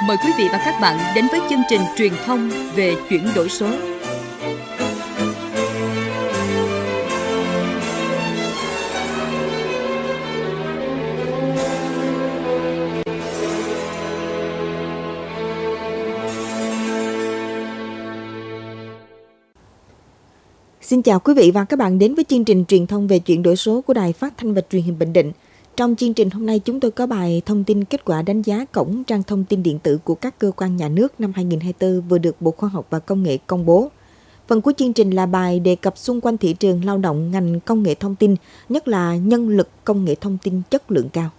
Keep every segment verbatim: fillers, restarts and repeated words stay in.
mời quý vị và các bạn đến với chương trình truyền thông về chuyển đổi số. Xin chào quý vị và các bạn đến với chương trình truyền thông về chuyển đổi số của Đài Phát thanh và Truyền hình Bình Định. Trong chương trình hôm nay chúng tôi có bài thông tin kết quả đánh giá cổng trang thông tin điện tử của các cơ quan nhà nước năm hai không hai tư vừa được Bộ Khoa học và Công nghệ công bố. Phần cuối chương trình là bài đề cập xung quanh thị trường lao động ngành công nghệ thông tin, nhất là nhân lực công nghệ thông tin chất lượng cao.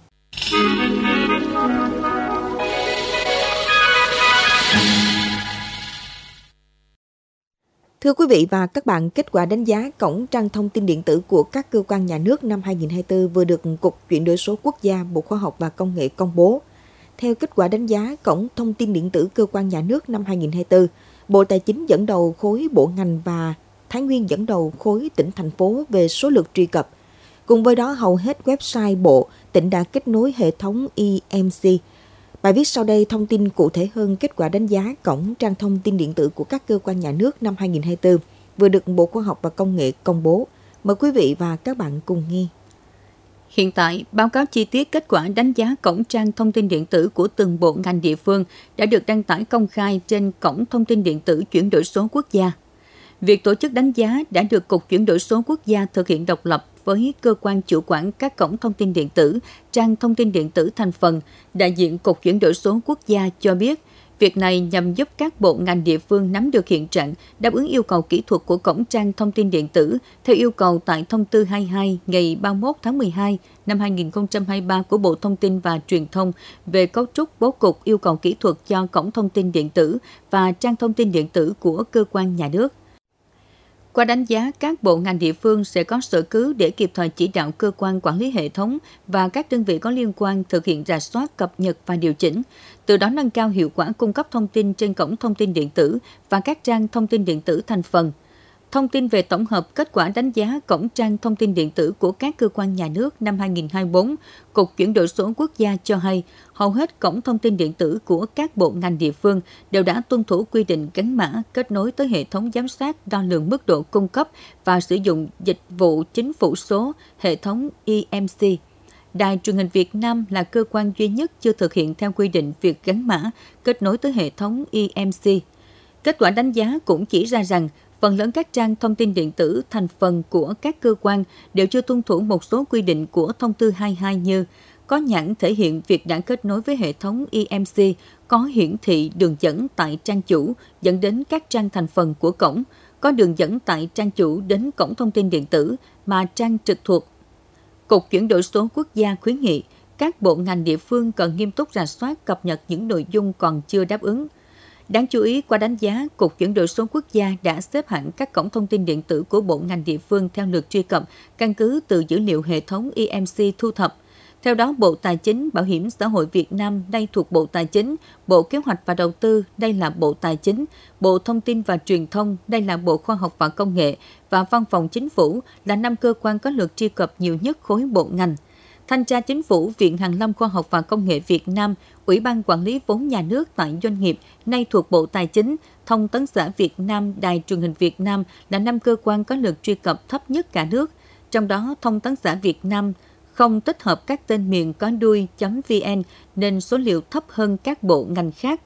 Thưa quý vị và các bạn, kết quả đánh giá cổng trang thông tin điện tử của các cơ quan nhà nước năm hai không hai tư vừa được Cục Chuyển đổi số Quốc gia Bộ Khoa học và Công nghệ công bố. Theo kết quả đánh giá cổng thông tin điện tử cơ quan nhà nước năm hai không hai tư, Bộ Tài chính dẫn đầu khối bộ ngành và Thái Nguyên dẫn đầu khối tỉnh thành phố về số lượt truy cập. Cùng với đó, hầu hết website bộ, tỉnh đã kết nối hệ thống e em xê. Bài viết sau đây thông tin cụ thể hơn kết quả đánh giá cổng trang thông tin điện tử của các cơ quan nhà nước năm hai không hai tư vừa được Bộ Khoa học và Công nghệ công bố. Mời quý vị và các bạn cùng nghe. Hiện tại, báo cáo chi tiết kết quả đánh giá cổng trang thông tin điện tử của từng bộ ngành địa phương đã được đăng tải công khai trên cổng thông tin điện tử chuyển đổi số quốc gia. Việc tổ chức đánh giá đã được Cục Chuyển đổi số Quốc gia thực hiện độc lập với cơ quan chủ quản các cổng thông tin điện tử, trang thông tin điện tử thành phần. Đại diện Cục Chuyển đổi số Quốc gia cho biết, việc này nhằm giúp các bộ ngành địa phương nắm được hiện trạng, đáp ứng yêu cầu kỹ thuật của cổng trang thông tin điện tử theo yêu cầu tại Thông tư hai mươi hai ngày ba mươi mốt tháng mười hai năm hai nghìn không trăm hai mươi ba của Bộ Thông tin và Truyền thông về cấu trúc bố cục yêu cầu kỹ thuật cho cổng thông tin điện tử và trang thông tin điện tử của cơ quan nhà nước. Qua đánh giá, các bộ ngành địa phương sẽ có sở cứ để kịp thời chỉ đạo cơ quan quản lý hệ thống và các đơn vị có liên quan thực hiện rà soát, cập nhật và điều chỉnh, từ đó nâng cao hiệu quả cung cấp thông tin trên cổng thông tin điện tử và các trang thông tin điện tử thành phần. Thông tin về tổng hợp kết quả đánh giá cổng trang thông tin điện tử của các cơ quan nhà nước năm hai không hai tư, Cục Chuyển đổi số Quốc gia cho hay hầu hết cổng thông tin điện tử của các bộ ngành địa phương đều đã tuân thủ quy định gắn mã kết nối tới hệ thống giám sát đo lường mức độ cung cấp và sử dụng dịch vụ chính phủ số, hệ thống e em xê. Đài Truyền hình Việt Nam là cơ quan duy nhất chưa thực hiện theo quy định việc gắn mã kết nối tới hệ thống e em xê. Kết quả đánh giá cũng chỉ ra rằng phần lớn các trang thông tin điện tử thành phần của các cơ quan đều chưa tuân thủ một số quy định của Thông tư hai mươi hai như có nhãn thể hiện việc đã kết nối với hệ thống e em xê, có hiển thị đường dẫn tại trang chủ dẫn đến các trang thành phần của cổng, có đường dẫn tại trang chủ đến cổng thông tin điện tử mà trang trực thuộc. Cục Chuyển đổi số Quốc gia khuyến nghị các bộ ngành địa phương cần nghiêm túc rà soát cập nhật những nội dung còn chưa đáp ứng. Đáng chú ý, qua đánh giá, Cục Chuyển đổi số Quốc gia đã xếp hạng các cổng thông tin điện tử của bộ ngành địa phương theo lượt truy cập, căn cứ từ dữ liệu hệ thống e em xê thu thập. Theo đó, Bộ Tài chính, Bảo hiểm xã hội Việt Nam đây thuộc Bộ Tài chính, Bộ Kế hoạch và Đầu tư đây là Bộ Tài chính, Bộ Thông tin và Truyền thông đây là Bộ Khoa học và Công nghệ và Văn phòng Chính phủ là năm cơ quan có lượt truy cập nhiều nhất khối bộ ngành. Thanh tra Chính phủ, Viện Hàn lâm Khoa học và Công nghệ Việt Nam, Ủy ban Quản lý vốn nhà nước tại doanh nghiệp nay thuộc Bộ Tài chính, Thông tấn xã Việt Nam, Đài Truyền hình Việt Nam là năm cơ quan có lượt truy cập thấp nhất cả nước. Trong đó, Thông tấn xã Việt Nam không tích hợp các tên miền có đuôi .vn nên số liệu thấp hơn các bộ ngành khác.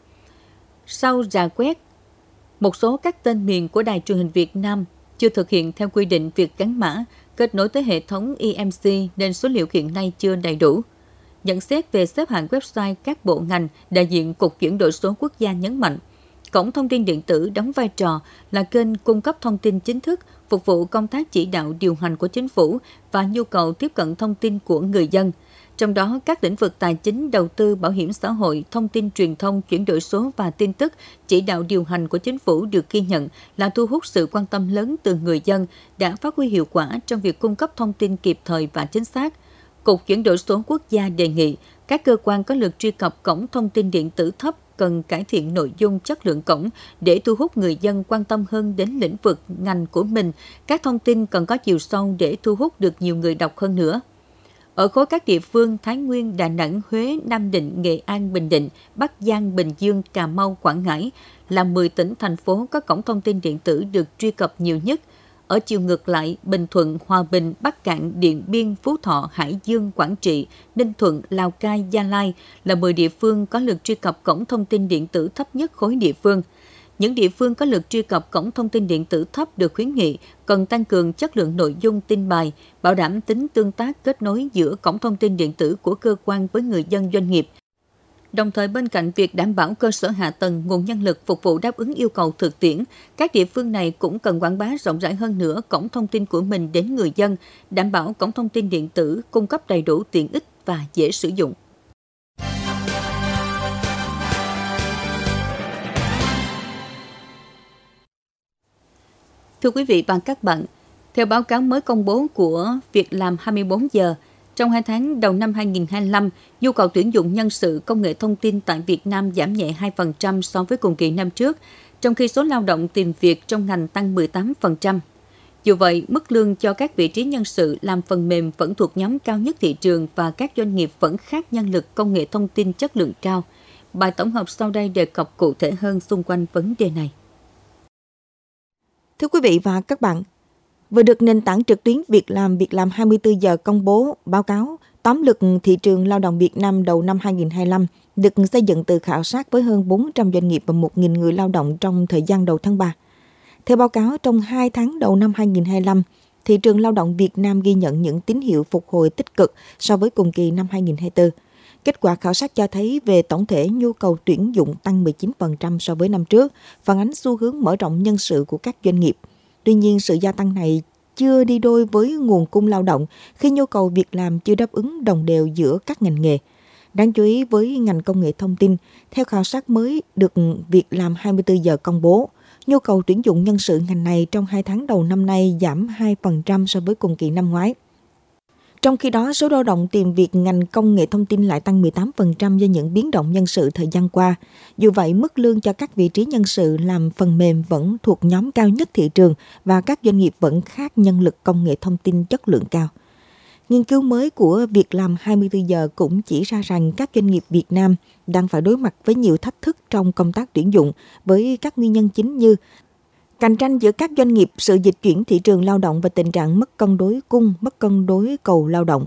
Sau rà quét, một số các tên miền của Đài Truyền hình Việt Nam chưa thực hiện theo quy định việc gắn mã kết nối tới hệ thống e em xê nên số liệu hiện nay chưa đầy đủ. Nhận xét về xếp hạng website các bộ ngành, đại diện Cục Chuyển đổi số Quốc gia nhấn mạnh, cổng thông tin điện tử đóng vai trò là kênh cung cấp thông tin chính thức, phục vụ công tác chỉ đạo điều hành của chính phủ và nhu cầu tiếp cận thông tin của người dân. Trong đó, các lĩnh vực tài chính, đầu tư, bảo hiểm xã hội, thông tin truyền thông, chuyển đổi số và tin tức, chỉ đạo điều hành của chính phủ được ghi nhận là thu hút sự quan tâm lớn từ người dân, đã phát huy hiệu quả trong việc cung cấp thông tin kịp thời và chính xác. Cục Chuyển đổi số Quốc gia đề nghị các cơ quan có lượt truy cập cổng thông tin điện tử thấp cần cải thiện nội dung, chất lượng cổng để thu hút người dân quan tâm hơn đến lĩnh vực ngành của mình. Các thông tin cần có chiều sâu để thu hút được nhiều người đọc hơn nữa. Ở khối các địa phương Thái Nguyên, Đà Nẵng, Huế, Nam Định, Nghệ An, Bình Định, Bắc Giang, Bình Dương, Cà Mau, Quảng Ngãi là mười tỉnh, thành phố có cổng thông tin điện tử được truy cập nhiều nhất. Ở chiều ngược lại, Bình Thuận, Hòa Bình, Bắc Kạn, Điện Biên, Phú Thọ, Hải Dương, Quảng Trị, Ninh Thuận, Lào Cai, Gia Lai là mười địa phương có lượt truy cập cổng thông tin điện tử thấp nhất khối địa phương. Những địa phương có lượt truy cập cổng thông tin điện tử thấp được khuyến nghị cần tăng cường chất lượng nội dung tin bài, bảo đảm tính tương tác kết nối giữa cổng thông tin điện tử của cơ quan với người dân doanh nghiệp. Đồng thời bên cạnh việc đảm bảo cơ sở hạ tầng, nguồn nhân lực phục vụ đáp ứng yêu cầu thực tiễn, các địa phương này cũng cần quảng bá rộng rãi hơn nữa cổng thông tin của mình đến người dân, đảm bảo cổng thông tin điện tử cung cấp đầy đủ tiện ích và dễ sử dụng. Thưa quý vị và các bạn, theo báo cáo mới công bố của Việc làm hai mươi bốn giờ, trong hai tháng đầu năm hai nghìn không trăm hai mươi lăm, nhu cầu tuyển dụng nhân sự công nghệ thông tin tại Việt Nam giảm nhẹ hai phần trăm so với cùng kỳ năm trước, trong khi số lao động tìm việc trong ngành tăng mười tám phần trăm. Dù vậy, mức lương cho các vị trí nhân sự làm phần mềm vẫn thuộc nhóm cao nhất thị trường và các doanh nghiệp vẫn khát nhân lực công nghệ thông tin chất lượng cao. Bài tổng hợp sau đây đề cập cụ thể hơn xung quanh vấn đề này. Thưa quý vị và các bạn, vừa được nền tảng trực tuyến Việc làm Việc làm hai mươi bốn giờ công bố báo cáo tóm lược thị trường lao động Việt Nam đầu năm hai nghìn không trăm hai mươi lăm được xây dựng từ khảo sát với hơn bốn trăm doanh nghiệp và một nghìn người lao động trong thời gian đầu tháng ba. Theo báo cáo, trong hai tháng đầu năm hai nghìn không trăm hai mươi lăm, thị trường lao động Việt Nam ghi nhận những tín hiệu phục hồi tích cực so với cùng kỳ năm hai nghìn không trăm hai mươi tư. Kết quả khảo sát cho thấy về tổng thể nhu cầu tuyển dụng tăng mười chín phần trăm so với năm trước, phản ánh xu hướng mở rộng nhân sự của các doanh nghiệp. Tuy nhiên, sự gia tăng này chưa đi đôi với nguồn cung lao động khi nhu cầu việc làm chưa đáp ứng đồng đều giữa các ngành nghề. Đáng chú ý với ngành công nghệ thông tin, theo khảo sát mới được Việc làm hai mươi bốn giờ công bố, nhu cầu tuyển dụng nhân sự ngành này trong hai tháng đầu năm nay giảm hai phần trăm so với cùng kỳ năm ngoái. Trong khi đó, số lao động tìm việc ngành công nghệ thông tin lại tăng mười tám phần trăm do những biến động nhân sự thời gian qua. Dù vậy, mức lương cho các vị trí nhân sự làm phần mềm vẫn thuộc nhóm cao nhất thị trường và các doanh nghiệp vẫn khát nhân lực công nghệ thông tin chất lượng cao. Nghiên cứu mới của Việc làm hai mươi bốn giờ cũng chỉ ra rằng các doanh nghiệp Việt Nam đang phải đối mặt với nhiều thách thức trong công tác tuyển dụng với các nguyên nhân chính như cạnh tranh giữa các doanh nghiệp, sự dịch chuyển thị trường lao động và tình trạng mất cân đối cung, mất cân đối cầu lao động.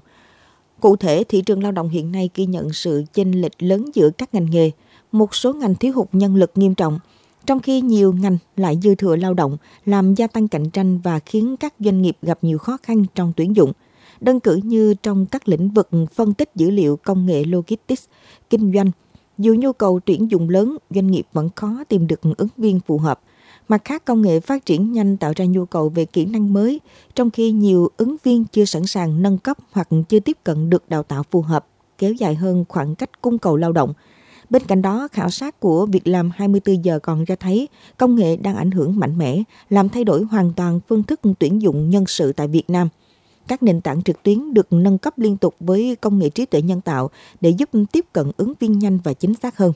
Cụ thể, thị trường lao động hiện nay ghi nhận sự chênh lệch lớn giữa các ngành nghề. Một số ngành thiếu hụt nhân lực nghiêm trọng, trong khi nhiều ngành lại dư thừa lao động, làm gia tăng cạnh tranh và khiến các doanh nghiệp gặp nhiều khó khăn trong tuyển dụng. Đơn cử như trong các lĩnh vực phân tích dữ liệu, công nghệ logistics, kinh doanh, dù nhu cầu tuyển dụng lớn, doanh nghiệp vẫn khó tìm được ứng viên phù hợp. Mặt khác, công nghệ phát triển nhanh tạo ra nhu cầu về kỹ năng mới, trong khi nhiều ứng viên chưa sẵn sàng nâng cấp hoặc chưa tiếp cận được đào tạo phù hợp, kéo dài hơn khoảng cách cung cầu lao động. Bên cạnh đó, khảo sát của Việc làm hai mươi bốn giờ còn cho thấy công nghệ đang ảnh hưởng mạnh mẽ, làm thay đổi hoàn toàn phương thức tuyển dụng nhân sự tại Việt Nam. Các nền tảng trực tuyến được nâng cấp liên tục với công nghệ trí tuệ nhân tạo để giúp tiếp cận ứng viên nhanh và chính xác hơn.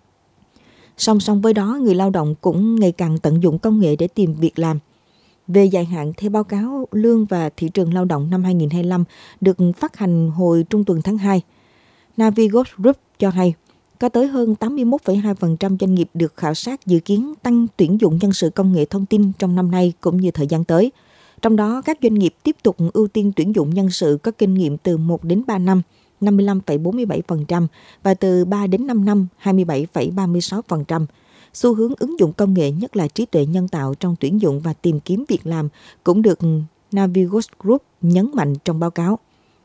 Song song với đó, người lao động cũng ngày càng tận dụng công nghệ để tìm việc làm. Về dài hạn, theo báo cáo Lương và Thị trường Lao động năm hai nghìn không trăm hai mươi lăm được phát hành hồi trung tuần tháng hai, Navigos Group cho hay có tới hơn tám mươi mốt phẩy hai phần trăm doanh nghiệp được khảo sát dự kiến tăng tuyển dụng nhân sự công nghệ thông tin trong năm nay cũng như thời gian tới. Trong đó, các doanh nghiệp tiếp tục ưu tiên tuyển dụng nhân sự có kinh nghiệm từ một đến ba năm, năm mươi lăm phẩy bốn mươi bảy phần trăm và từ ba đến năm năm, hai mươi bảy phẩy ba mươi sáu phần trăm. Xu hướng ứng dụng công nghệ, nhất là trí tuệ nhân tạo trong tuyển dụng và tìm kiếm việc làm cũng được Navigos Group nhấn mạnh trong báo cáo.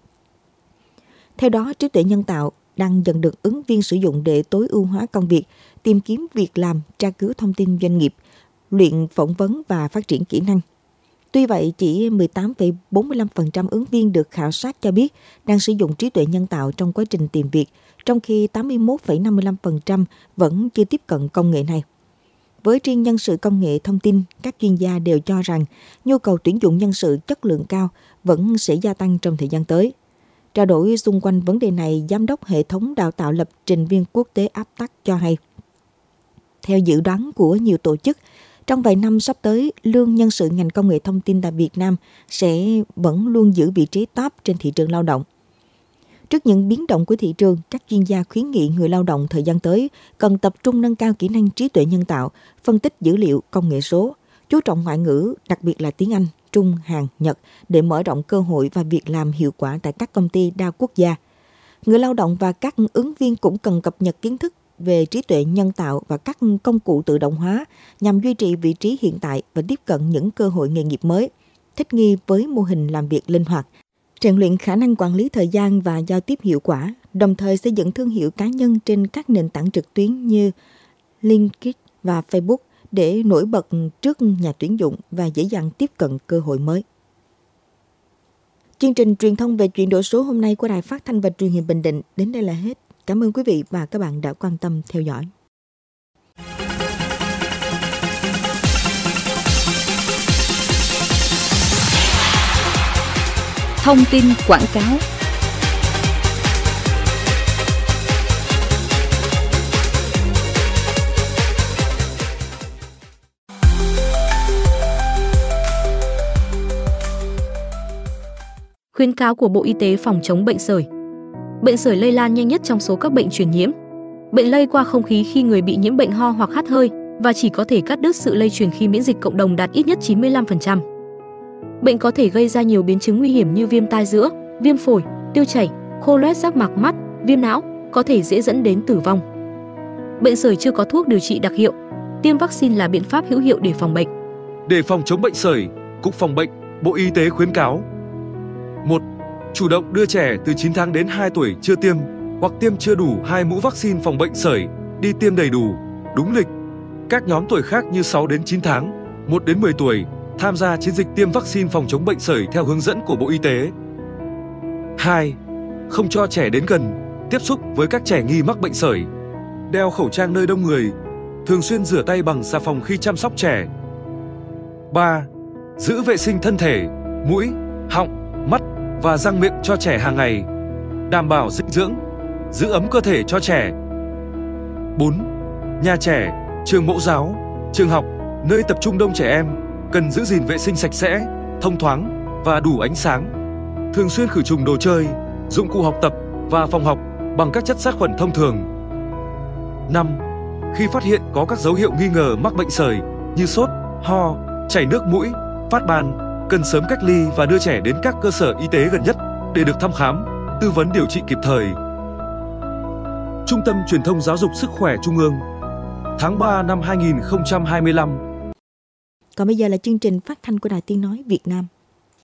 Theo đó, trí tuệ nhân tạo đang dần được ứng viên sử dụng để tối ưu hóa công việc, tìm kiếm việc làm, tra cứu thông tin doanh nghiệp, luyện phỏng vấn và phát triển kỹ năng. Tuy vậy, chỉ mười tám phẩy bốn mươi lăm phần trăm ứng viên được khảo sát cho biết đang sử dụng trí tuệ nhân tạo trong quá trình tìm việc, trong khi tám mươi mốt phẩy năm mươi lăm phần trăm vẫn chưa tiếp cận công nghệ này. Với riêng nhân sự công nghệ thông tin, các chuyên gia đều cho rằng nhu cầu tuyển dụng nhân sự chất lượng cao vẫn sẽ gia tăng trong thời gian tới. Trao đổi xung quanh vấn đề này, Giám đốc Hệ thống Đào tạo Lập trình viên quốc tế a pê tê a xê cho hay, theo dự đoán của nhiều tổ chức, trong vài năm sắp tới, lương nhân sự ngành công nghệ thông tin tại Việt Nam sẽ vẫn luôn giữ vị trí top trên thị trường lao động. Trước những biến động của thị trường, các chuyên gia khuyến nghị người lao động thời gian tới cần tập trung nâng cao kỹ năng trí tuệ nhân tạo, phân tích dữ liệu, công nghệ số, chú trọng ngoại ngữ, đặc biệt là tiếng Anh, Trung, Hàn, Nhật để mở rộng cơ hội và việc làm hiệu quả tại các công ty đa quốc gia. Người lao động và các ứng viên cũng cần cập nhật kiến thức về trí tuệ nhân tạo và các công cụ tự động hóa nhằm duy trì vị trí hiện tại và tiếp cận những cơ hội nghề nghiệp mới, thích nghi với mô hình làm việc linh hoạt, rèn luyện khả năng quản lý thời gian và giao tiếp hiệu quả, đồng thời xây dựng thương hiệu cá nhân trên các nền tảng trực tuyến như LinkedIn và Facebook để nổi bật trước nhà tuyển dụng và dễ dàng tiếp cận cơ hội mới. Chương trình truyền thông về chuyển đổi số hôm nay của Đài Phát thanh và Truyền hình Bình Định đến đây là hết. Cảm ơn quý vị và các bạn đã quan tâm theo dõi. Thông tin quảng cáo. Khuyến cáo của Bộ Y tế phòng chống bệnh sởi. Bệnh sởi lây lan nhanh nhất trong số các bệnh truyền nhiễm. Bệnh lây qua không khí khi người bị nhiễm bệnh ho hoặc hắt hơi và chỉ có thể cắt đứt sự lây truyền khi miễn dịch cộng đồng đạt ít nhất chín mươi lăm phần trăm. Bệnh có thể gây ra nhiều biến chứng nguy hiểm như viêm tai giữa, viêm phổi, tiêu chảy, khô loét giác mạc mắt, viêm não, có thể dễ dẫn đến tử vong. Bệnh sởi chưa có thuốc điều trị đặc hiệu. Tiêm vaccine là biện pháp hữu hiệu để phòng bệnh. Để phòng chống bệnh sởi, Cục Phòng bệnh, Bộ Y tế khuyến cáo: một. Chủ động đưa trẻ từ chín tháng đến hai tuổi chưa tiêm hoặc tiêm chưa đủ hai mũi vaccine phòng bệnh sởi đi tiêm đầy đủ, đúng lịch. Các nhóm tuổi khác như sáu đến chín tháng, một đến mười tuổi tham gia chiến dịch tiêm vaccine phòng chống bệnh sởi theo hướng dẫn của Bộ Y tế. hai. Không cho trẻ đến gần, tiếp xúc với các trẻ nghi mắc bệnh sởi. Đeo khẩu trang nơi đông người, thường xuyên rửa tay bằng xà phòng khi chăm sóc trẻ. ba. Giữ vệ sinh thân thể, mũi, họng, mắt và răng miệng cho trẻ hàng ngày. Đảm bảo dinh dưỡng, giữ ấm cơ thể cho trẻ. bốn. Nhà trẻ, trường mẫu giáo, trường học, nơi tập trung đông trẻ em cần giữ gìn vệ sinh sạch sẽ, thông thoáng và đủ ánh sáng. Thường xuyên khử trùng đồ chơi, dụng cụ học tập và phòng học bằng các chất sát khuẩn thông thường. năm. Khi phát hiện có các dấu hiệu nghi ngờ mắc bệnh sởi như sốt, ho, chảy nước mũi, phát ban, cần sớm cách ly và đưa trẻ đến các cơ sở y tế gần nhất để được thăm khám, tư vấn điều trị kịp thời. Trung tâm Truyền thông Giáo dục Sức khỏe Trung ương, tháng ba năm hai nghìn không trăm hai mươi lăm. Còn bây giờ là chương trình phát thanh của Đài Tiếng nói Việt Nam.